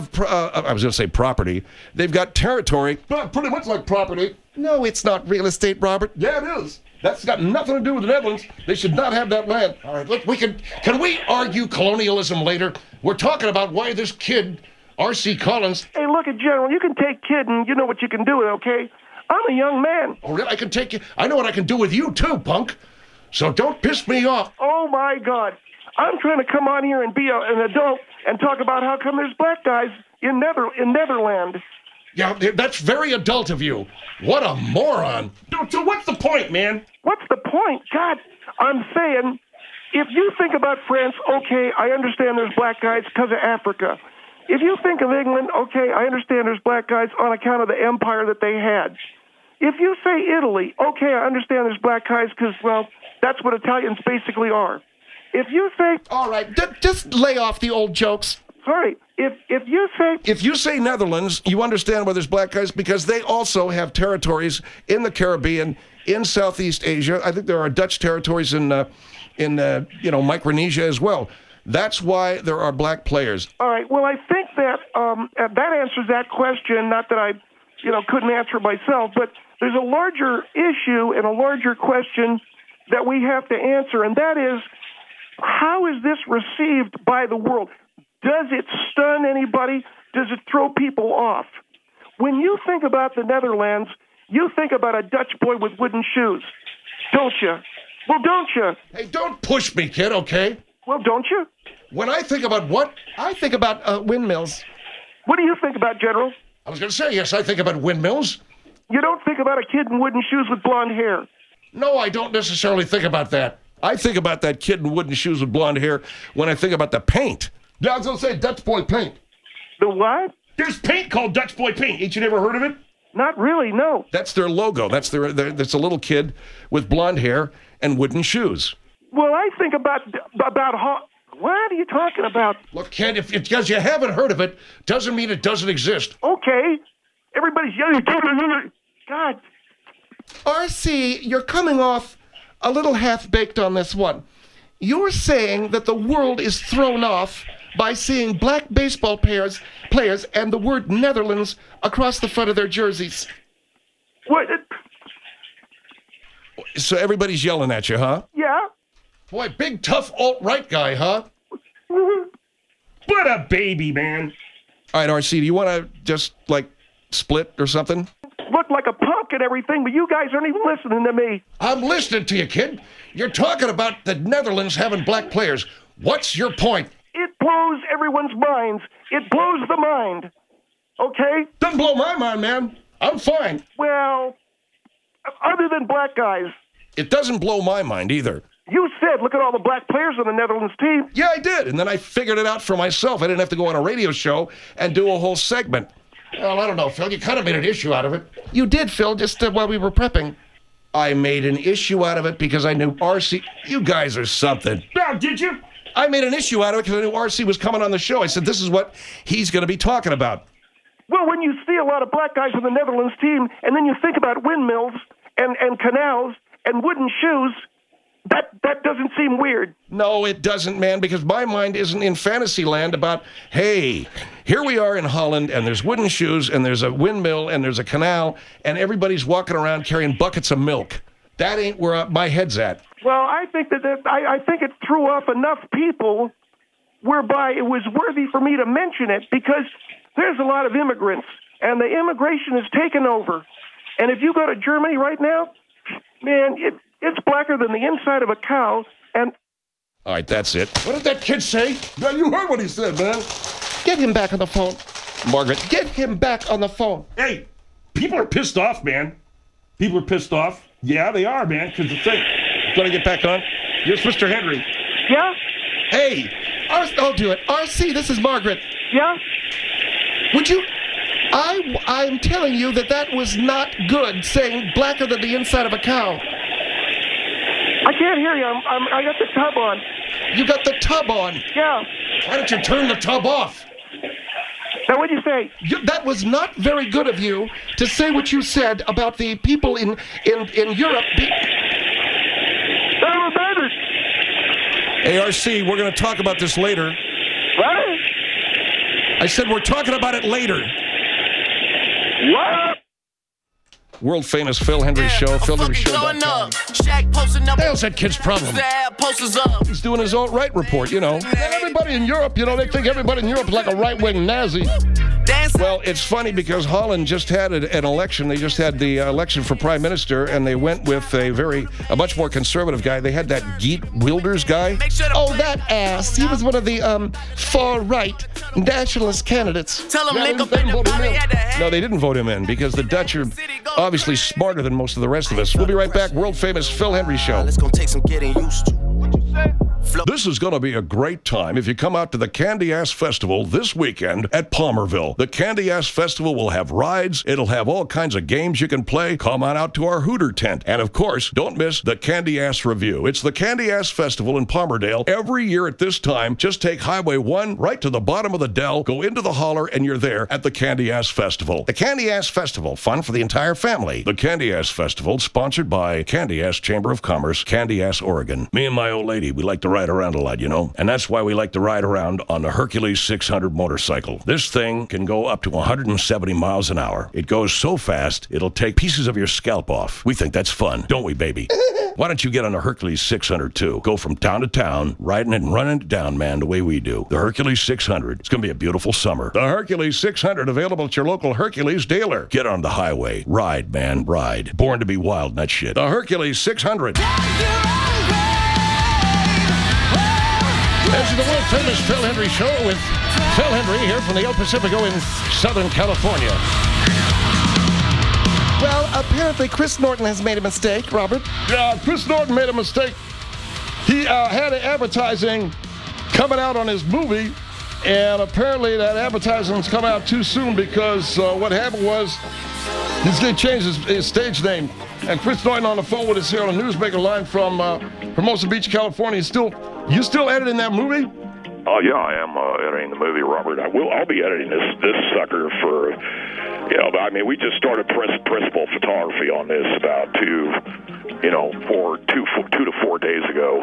I was going to say property. They've got territory, pretty much like property. No, it's not real estate, Robert. Yeah, it is. That's got nothing to do with the Netherlands. They should not have that land. All right, look, can we argue colonialism later? We're talking about why this kid, R.C. Collins... Hey, look, General, you can take kid and you know what you can do with it, okay? I'm a young man. Oh, really? I can take you... I know what I can do with you, too, punk. So don't piss me off. Oh, my God. I'm trying to come on here and be an adult and talk about how come there's black guys in Netherlands. Yeah, that's very adult of you. What a moron. So what's the point, man? What's the point? God, I'm saying, if you think about France, okay, I understand there's black guys because of Africa. If you think of England, okay, I understand there's black guys on account of the empire that they had. If you say Italy, okay, I understand there's black guys because, well, that's what Italians basically are. If you say... All right, just lay off the old jokes. Sorry, if you say... If you say Netherlands, you understand why there's black guys, because they also have territories in the Caribbean, in Southeast Asia. I think there are Dutch territories in Micronesia as well. That's why there are black players. All right, well, I think that that answers that question, not that I, couldn't answer it myself, but there's a larger issue and a larger question that we have to answer, and that is, how is this received by the world? Does it stun anybody? Does it throw people off? When you think about the Netherlands, you think about a Dutch boy with wooden shoes, don't you? Well, don't you? Hey, don't push me, kid, okay? Well, don't you? When I think about what? I think about windmills. What do you think about, General? I was going to say, yes, I think about windmills. You don't think about a kid in wooden shoes with blonde hair. No, I don't necessarily think about that. I think about that kid in wooden shoes with blonde hair when I think about the paint. Yeah, I was going to say Dutch Boy paint. The what? There's paint called Dutch Boy Paint. Ain't you never heard of it? Not really, no. That's their logo. That's that's a little kid with blonde hair and wooden shoes. Well, I think about what are you talking about? Look, kid, if because you haven't heard of it, doesn't mean it doesn't exist. Okay. Everybody's yelling. God. RC, you're coming off a little half-baked on this one. You're saying that the world is thrown off by seeing black baseball players and the word Netherlands across the front of their jerseys. What? So everybody's yelling at you, huh? Yeah. Boy, big tough alt-right guy, huh? What a baby, man. All right, RC, do you want to just, split or something? Look like a punk and everything, but you guys aren't even listening to me. I'm listening to you, kid. You're talking about the Netherlands having black players. What's your point? It blows everyone's minds. It blows the mind. Okay? Doesn't blow my mind, man. I'm fine. Well, other than black guys. It doesn't blow my mind either. You said, look at all the black players on the Netherlands team. Yeah, I did. And then I figured it out for myself. I didn't have to go on a radio show and do a whole segment. Well, I don't know, Phil. You kind of made an issue out of it. You did, Phil, just while we were prepping. I made an issue out of it because I knew RC... You guys are something. Now, did you? I made an issue out of it because I knew RC was coming on the show. I said, this is what he's going to be talking about. Well, when you see a lot of black guys on the Netherlands team, and then you think about windmills and canals and wooden shoes, that doesn't seem weird. No, it doesn't, man, because my mind isn't in fantasy land about, hey, here we are in Holland, and there's wooden shoes, and there's a windmill, and there's a canal, and everybody's walking around carrying buckets of milk. That ain't where my head's at. Well, I think I think it threw off enough people whereby it was worthy for me to mention it, because there's a lot of immigrants, and the immigration has taken over. And if you go to Germany right now, man, it's blacker than the inside of a cow, and... All right, that's it. What did that kid say? Yeah, you heard what he said, man. Get him back on the phone. Margaret. Get him back on the phone. Hey, people are pissed off, man. People are pissed off. Yeah, they are, man, because the thing... Gonna get back on? Yes, Mr. Henry. Yeah? Hey! I'll do it. RC, this is Margaret. Yeah? Would you... I'm telling you that was not good, saying blacker than the inside of a cow. I can't hear you. I got the tub on. You got the tub on. Yeah. Why don't you turn the tub off? Now, what'd you say? That was not very good of you to say what you said about the people in Europe. Hey, RC, we're going to talk about this later. What? I said we're talking about it later. What? World famous Phil Hendry Show. Phil Hendry Show. Hell's that kid's problem? He's doing his alt-right report, you know. And everybody in Europe, they think everybody in Europe is like a right-wing Nazi. Well, it's funny because Holland just had an election. They just had the election for prime minister, and they went with a much more conservative guy. They had that Geert Wilders guy. Oh, that ass. He was one of the far-right nationalist candidates. Tell him link up in the No, they didn't vote him in because the Dutch are obviously smarter than most of the rest of us. We'll be right back. World famous Phil Hendry Show. It's gonna take some getting used to. This is going to be a great time if you come out to the Candy Ass Festival this weekend at Palmerville. The Candy Ass Festival will have rides. It'll have all kinds of games you can play. Come on out to our Hooter tent. And of course, don't miss the Candy Ass Review. It's the Candy Ass Festival in Palmerdale. Every year at this time, just take Highway 1 right to the bottom of the dell, go into the holler, and you're there at the Candy Ass Festival. The Candy Ass Festival, fun for the entire family. The Candy Ass Festival, sponsored by Candy Ass Chamber of Commerce, Candy Ass, Oregon. Me and my old lady, we like to ride around a lot, you know, and that's why we like to ride around on the Hercules 600 motorcycle. This thing can go up to 170 miles an hour. It goes so fast, it'll take pieces of your scalp off. We think that's fun, don't we, baby? Why don't you get on the Hercules 600 too? Go from town to town, riding it and running it down, man, the way we do. The Hercules 600. It's going to be a beautiful summer. The Hercules 600 available at your local Hercules dealer. Get on the highway. Ride, man, ride. Born to be wild, that shit. The Hercules 600. It's to the world-famous Phil Hendry Show with Phil Hendry here from the El Pacifico in Southern California. Well, apparently Chris Norton has made a mistake, Robert. Yeah, Chris Norton made a mistake. He had advertising coming out on his movie, and apparently that advertising's come out too soon because what happened was he's going to change his stage name. And Chris Norton on the phone with us here on a Newsmaker line from Hermosa Beach, California. You still editing that movie? Oh yeah, I am editing the movie, Robert. I'll be editing this sucker for, I mean, we just started principal photography on this about 2 to 4 days ago,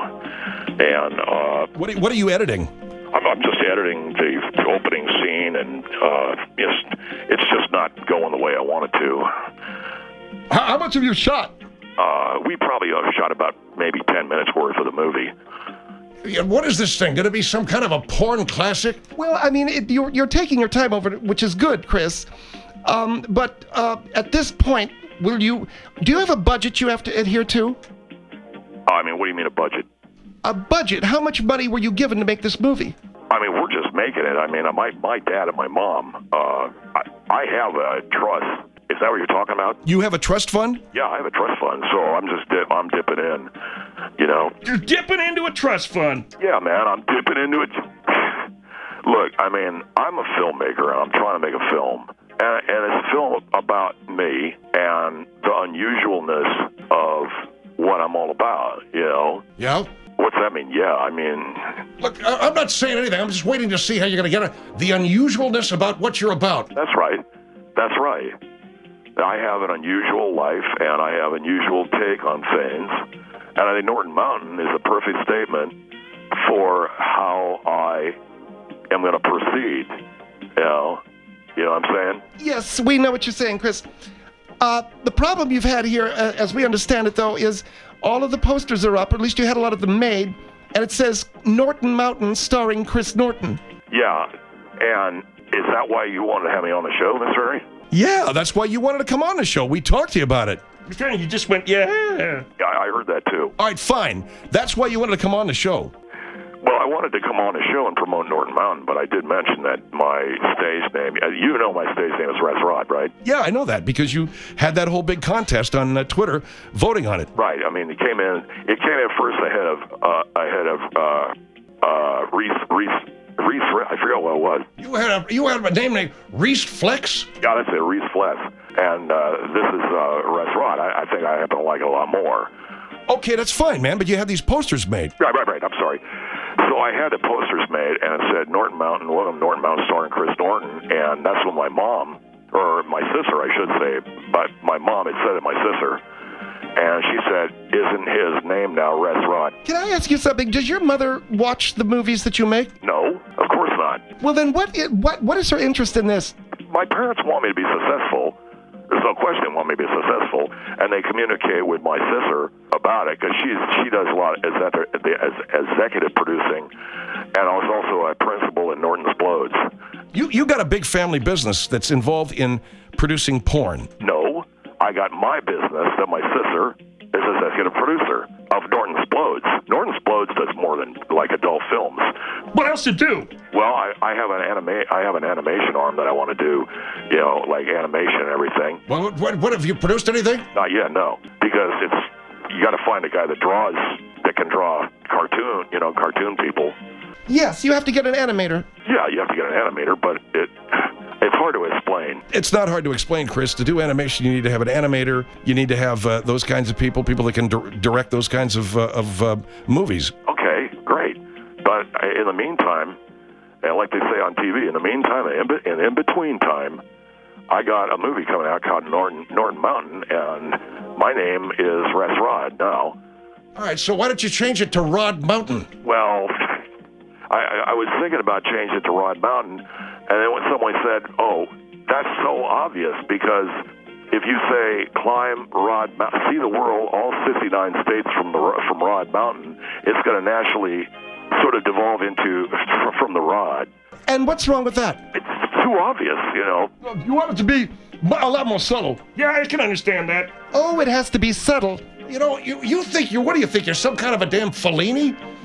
and what are you editing? I'm just editing the opening scene, and it's just not going the way I want it to. How much have you shot? We probably shot about maybe 10 minutes worth of the movie. Yeah, what is this thing? Going to be some kind of a porn classic? Well, I mean, you're taking your time over it, which is good, Chris. But at this point, do you have a budget you have to adhere to? I mean, what do you mean a budget? A budget? How much money were you given to make this movie? I mean, we're just making it. I mean, my dad and my mom, I have a trust. Is that what you're talking about? You have a trust fund? Yeah, I have a trust fund, so I'm dipping in, You're dipping into a trust fund. Yeah, man, I'm dipping into it. Look, I mean, I'm a filmmaker, and I'm trying to make a film. And it's a film about me and the unusualness of what I'm all about, Yeah. What's that mean? Yeah, I mean... Look, I'm not saying anything. I'm just waiting to see how you're going to get the unusualness about what you're about. That's right. That's right. I have an unusual life, and I have an unusual take on things. And I think Norton Mountain is a perfect statement for how I am going to proceed. You know what I'm saying? Yes, we know what you're saying, Chris. The problem you've had here, as we understand it, though, is all of the posters are up, or at least you had a lot of them made, and it says Norton Mountain starring Chris Norton. Yeah, and is that why you wanted to have me on the show, Mr. Harry? Yeah, that's why you wanted to come on the show. We talked to you about it. You just went, yeah. Yeah, I heard that too. All right, fine. That's why you wanted to come on the show. Well, I wanted to come on the show and promote Norton Mountain, but I did mention that my stage name, my stage name is Res Rod, right? Yeah, I know that because you had that whole big contest on Twitter voting on it. Right. I mean, it came in first ahead of Reese, I forgot what it was. You had a name named Reese Flex? Yeah, that's it, Reese Flex. And this is Res Rod. I think I happen to like it a lot more. Okay, that's fine, man, but you had these posters made. Right, I'm sorry. So I had the posters made, and it said Norton Mountain, welcome Norton Mountain starring Chris Norton, and that's when my mom, or my sister, I should say, but my mom had said it, my sister, and she said, isn't his name now Res Rod? Can I ask you something? Does your mother watch the movies that you make? No, of course not. Well, then what is her interest in this? My parents want me to be successful. There's no question they want me to be successful, and they communicate with my sister about it because she does a lot as executive producing, and I was also a principal in Norton Explodes. You got a big family business that's involved in producing porn. No, I got my business that my sister is executive producer of Norton Explodes. Norton Explodes does more than like adult films. What else to do? Well, I have an animation arm that I want to do, like animation and everything. Well, what have you produced anything? Not yet, no, because you got to find a guy that can draw cartoon people. Yes, you have to get an animator. Yeah, you have to get an animator, but it's hard to explain. It's not hard to explain, Chris. To do animation, you need to have an animator. You need to have those kinds of people that can direct those kinds of movies. Okay, great. But in the meantime, and like they say on TV, in the meantime, and in between time, I got a movie coming out called Norton Mountain, and my name is Res Rod now. All right, so why don't you change it to Rod Mountain? Well, I was thinking about changing it to Rod Mountain, and then when someone said, oh, that's so obvious, because if you say climb Rod Mountain, see the world, all 59 states from Rod Mountain, it's going to naturally sort of devolve into from the Rod. And what's wrong with that? It's too obvious, You want it to be a lot more subtle. Yeah, I can understand that. Oh, it has to be subtle. You think what do you think? You're some kind of a damn Fellini?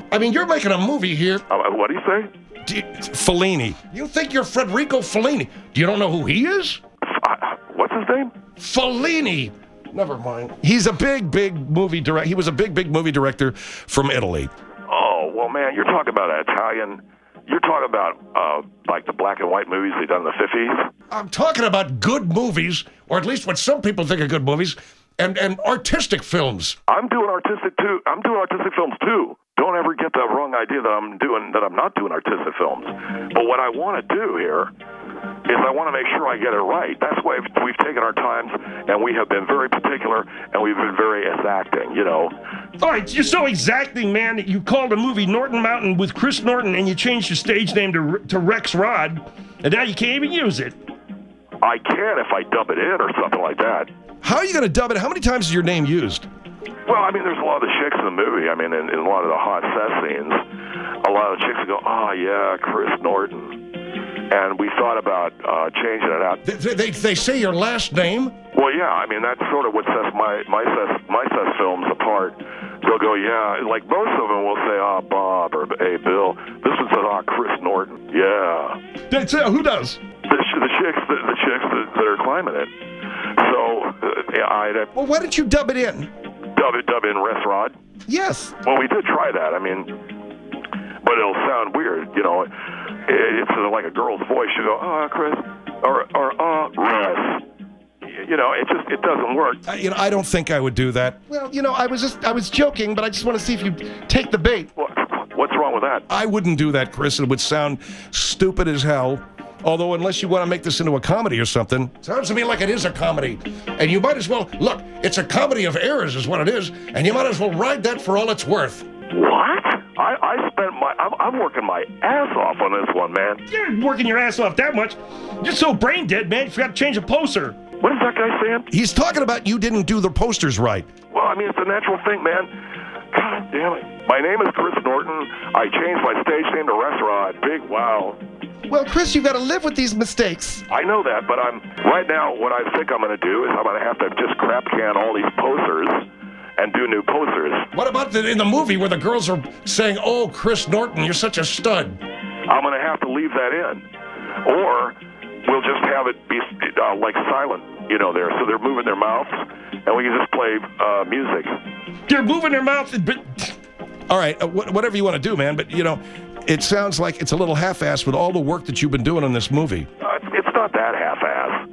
I mean, you're making a movie here. What do you say? Fellini. You think you're Federico Fellini? Do you don't know who he is? What's his name? Fellini. Never mind. He's a big movie director. He was a big movie director from Italy. Oh, well, man, you're talking about Italian. You're talking about, like the black and white movies they done in the 50s? I'm talking about good movies, or at least what some people think are good movies, and artistic films. I'm doing artistic films too. Don't ever get the wrong idea that I'm not doing artistic films. But what I want to do here is I want to make sure I get it right. That's why we've taken our times, and we have been very particular, and we've been very exacting, you know. All right, you're so exacting, man, that you called a movie Norton Mountain with Chris Norton, and you changed your stage name to Rex Rod, and now you can't even use it. I can if I dub it in or something like that. How are you going to dub it? How many times is your name used? Well, I mean, there's a lot of the chicks in the movie. I mean, in a lot of the hot set scenes, a lot of the chicks will go, oh, yeah, Chris Norton. And we thought about changing it out. They say your last name? Well, yeah, I mean, that's sort of what sets my set films apart. They'll go, yeah, like most of them will say, oh, Bob, or hey, Bill. This one says, oh, Chris Norton. Yeah. Who does? The chicks that are climbing it. So, well, why didn't you dub it in? Dub in Rex Rod? Yes. Well, we did try that. I mean, but it'll sound weird, you know. It's like a girl's voice. You go, oh, Chris, or Russ. You know, it doesn't work. I don't think I would do that. Well, I was joking, but I just want to see if you take the bait. What's wrong with that? I wouldn't do that, Chris. It would sound stupid as hell. Although, unless you want to make this into a comedy or something. Sounds to me like it is a comedy. And you might as well, look, it's a comedy of errors is what it is, and you might as well ride that for all it's worth. What? I'm working my ass off on this one, man. You're working your ass off that much. You're so brain dead, man. You forgot to change a poster. What is that guy saying? He's talking about you didn't do the posters right. Well, I mean, it's a natural thing, man. God damn it. My name is Chris Norton. I changed my stage name to Rex Rod. Big wow. Well, Chris, you've got to live with these mistakes. I know that, but right now, what I think I'm going to do is I'm going to have to just crap can all these posters and do new posters. What about in the movie where the girls are saying, oh, Chris Norton, you're such a stud? I'm going to have to leave that in. Or we'll just have it be like silent, there. So they're moving their mouths, and we can just play music. They're moving their mouths, but... All right, whatever you want to do, man, but, it sounds like it's a little half-assed with all the work that you've been doing on this movie. It's not that half-assed.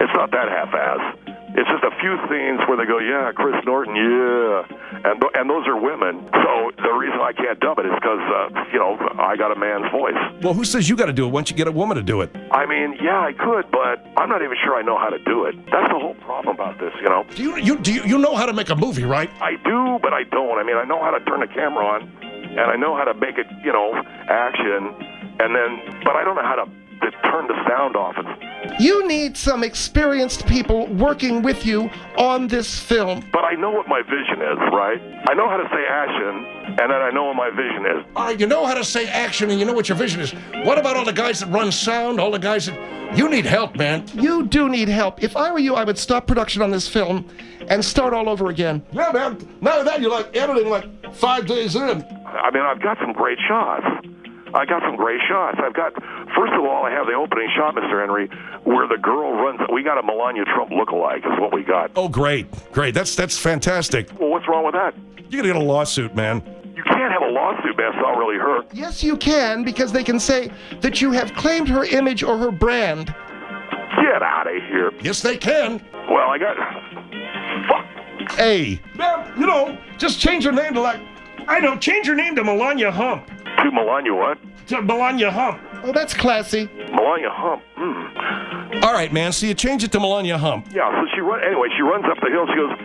It's just a few scenes where they go, yeah, Chris Norton, yeah. And those are women. So the reason I can't dub it is because, I got a man's voice. Well, who says you got to do it? Why don't you get a woman to do it? I mean, yeah, I could, but I'm not even sure I know how to do it. That's the whole problem about this, Do you know how to make a movie, right? I do, but I don't. I mean, I know how to turn the camera on, and I know how to make it, action, but I don't know how to turn the sound off. You need some experienced people working with you on this film. But I know what my vision is, right? I know how to say action, and then I know what my vision is. All right, you know how to say action, and you know what your vision is. What about all the guys that run sound, all the guys that... You need help, man. You do need help. If I were you, I would stop production on this film and start all over again. Yeah, man. Now that you're editing 5 days in. I mean, I've got some great shots. I've got, first of all, I have the opening shot, Mr. Henry, where the girl runs. We got a Melania Trump lookalike is what we got. Oh, great. That's fantastic. Well, what's wrong with that? You're going to get a lawsuit, man. You can't have a lawsuit, man. It's not really her. Yes, you can, because they can say that you have claimed her image or her brand. Get out of here. Yes, they can. Well, I got... Fuck. Hey. Man, just change her name to change her name to Melania Hump. To Melania what? To Melania Hump. Oh, that's classy. Melania Hump. All right, man. So you change it to Melania Hump. Yeah, so she runs up the hill. She goes,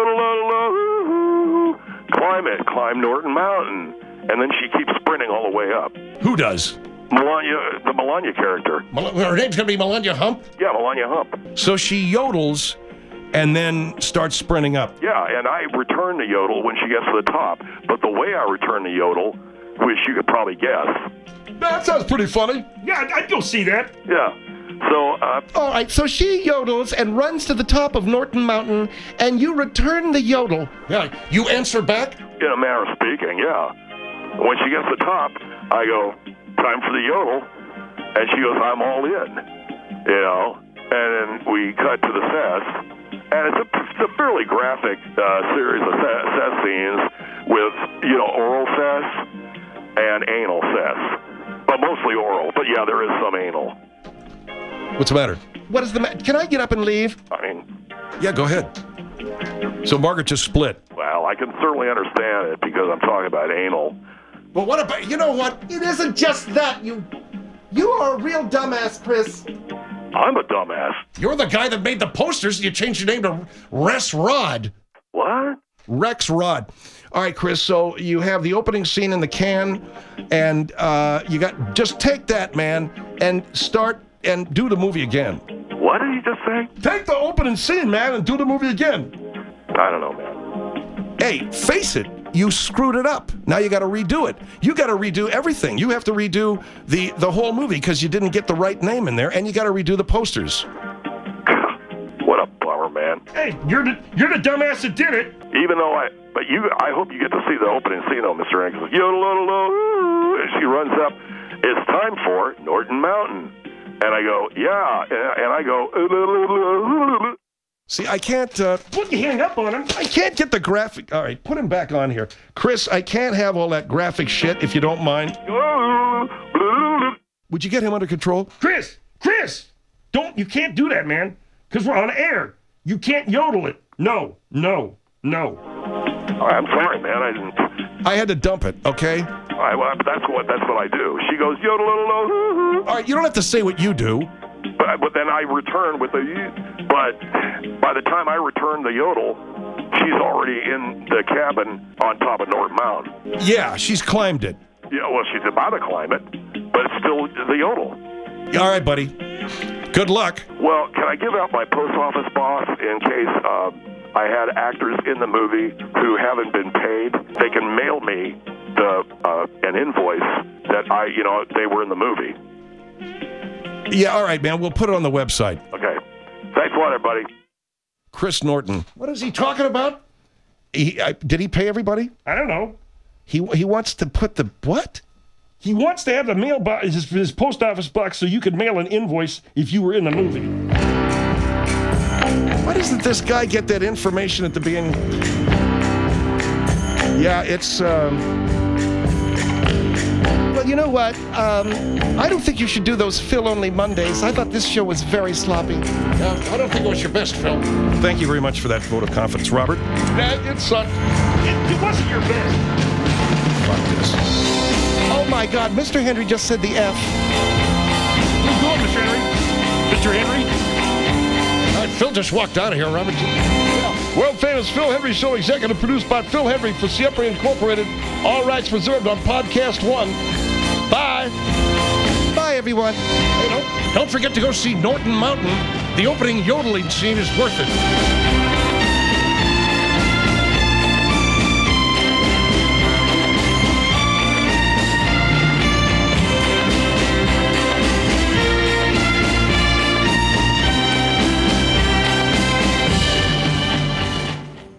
yodel, climb Norton Mountain. And then she keeps sprinting all the way up. Who does? Melania, the Melania character. Her name's going to be Melania Hump? Yeah, Melania Hump. So she yodels and then starts sprinting up. Yeah, and I return the yodel when she gets to the top. But the way I return the yodel, which you could probably guess. That sounds pretty funny. Yeah, I don't see that. Yeah. So, all right, so she yodels and runs to the top of Norton Mountain, and you return the yodel. Yeah, you answer back? In a manner of speaking, yeah. When she gets to the top, I go, time for the yodel. And she goes, I'm all in. You know? And then we cut to the cess. And it's a fairly graphic series of cess scenes with, you know, oral cess and anal cess. But mostly oral. But yeah, there is some anal. What's the matter? What is the matter? Can I get up and leave? I mean, Yeah, go ahead. So Margaret just split. well, I can certainly understand it because I'm talking about anal. Well, what about, you know what? It isn't just that. You are a real dumbass, Chris. I'm a dumbass. You're the guy that made the posters. You changed your name to Rex Rod. What? Rex Rod. All right, Chris, so you have the opening scene in the can, and you got, just take that, man, and start and do the movie again. What did he just say? Take the opening scene, man, and do the movie again. I don't know, man. Hey, face it, you screwed it up. Now you got to redo it. You got to redo everything. You have to redo the whole movie because you didn't get the right name in there, and you got to redo the posters. What a bummer, man. Hey, you're the dumbass that did it. Even though I hope you get to see the opening scene, though, Mr. Hank. Yodel, and she runs up. It's time for Norton Mountain. And I go, yeah. And I go, See, I can't. Put your hand up on him. I can't get the graphic. All right, put him back on here, Chris. I can't have all that graphic shit if you don't mind. Would you get him under control? Chris, you can't do that, man, because we're on air. You can't yodel it. No. I'm sorry, man. I didn't. I had to dump it. Okay. Well, that's what I do. She goes, yodel. All right, you don't have to say what you do. But then I return with the. But by the time I return the yodel, she's already in the cabin on top of North Mountain. Yeah, she's climbed it. Yeah, well, she's about to climb it, but it's still the yodel. All right, buddy. Good luck. Well, can I give out my post office box in case I had actors in the movie who haven't been paid? They can mail me an invoice that they were in the movie. Yeah, all right, man. We'll put it on the website. Okay. Thanks a lot, everybody. Chris Norton. What is he talking about? Did he pay everybody? I don't know. He wants to put the what? He wants to have the mail box, his post office box, so you could mail an invoice if you were in the movie. Why doesn't this guy get that information at the beginning? Yeah, it's. Well, you know what? I don't think you should do those Phil-only Mondays. I thought this show was very sloppy. I don't think it was your best, Phil. Thank you very much for that vote of confidence, Robert. It sucked. It wasn't your best. Fuck this. Oh my God, Mr. Henry just said the F. Who's going, Mr. Henry? Mr. Henry? All right, Phil just walked out of here, Robert. World famous Phil Henry Show, executive produced by Phil Henry for Siempre Incorporated. All rights reserved on Podcast One. Bye. Bye, everyone. Hey, don't forget to go see Norton Mountain. The opening yodeling scene is worth it.